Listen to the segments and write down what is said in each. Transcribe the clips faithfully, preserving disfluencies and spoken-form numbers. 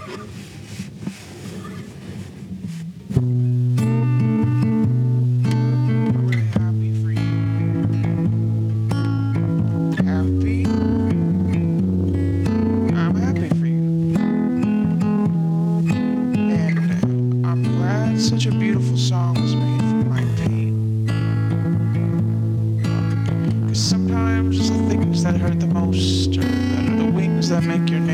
Such a beautiful song was made from my pain. Cause sometimes the things that hurt the most are the, the wings that make your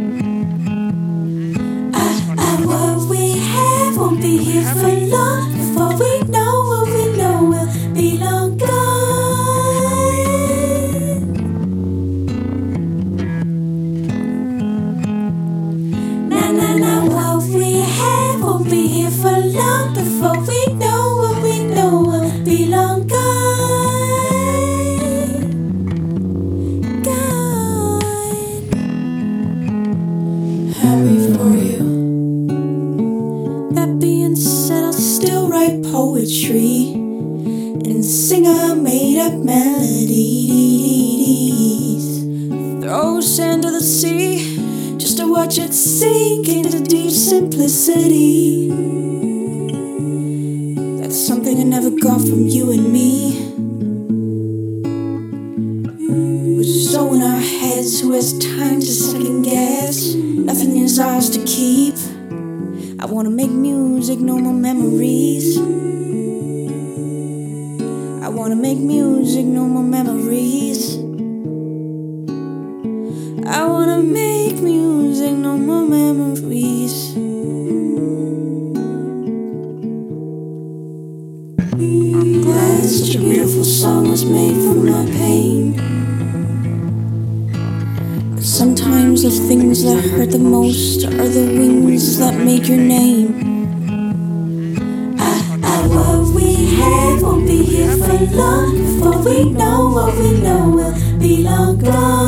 name. I, I, what we have won't be here for long. Before we know what we know, we'll be long gone. Na na na, what we have won't be here for long. Before we know what we know, we'll be long gone. Gone. Happy for you. That being said, I'll still write poetry and sing our made-up melodies. Throw sand to the sea just to watch it sink into deep simplicity. That's something I never got from you and me. We're so in our heads, who has time to second guess? Nothing is ours to keep. I wanna make music, no more memories. I wanna make music, no more memories. I wanna make music, no more memories. I'm glad such a beautiful song was made from my pain. But sometimes the things that hurt the most are the wings that make your name. I, I, what we have won't be here for long. Before we know what we know, we'll be long gone.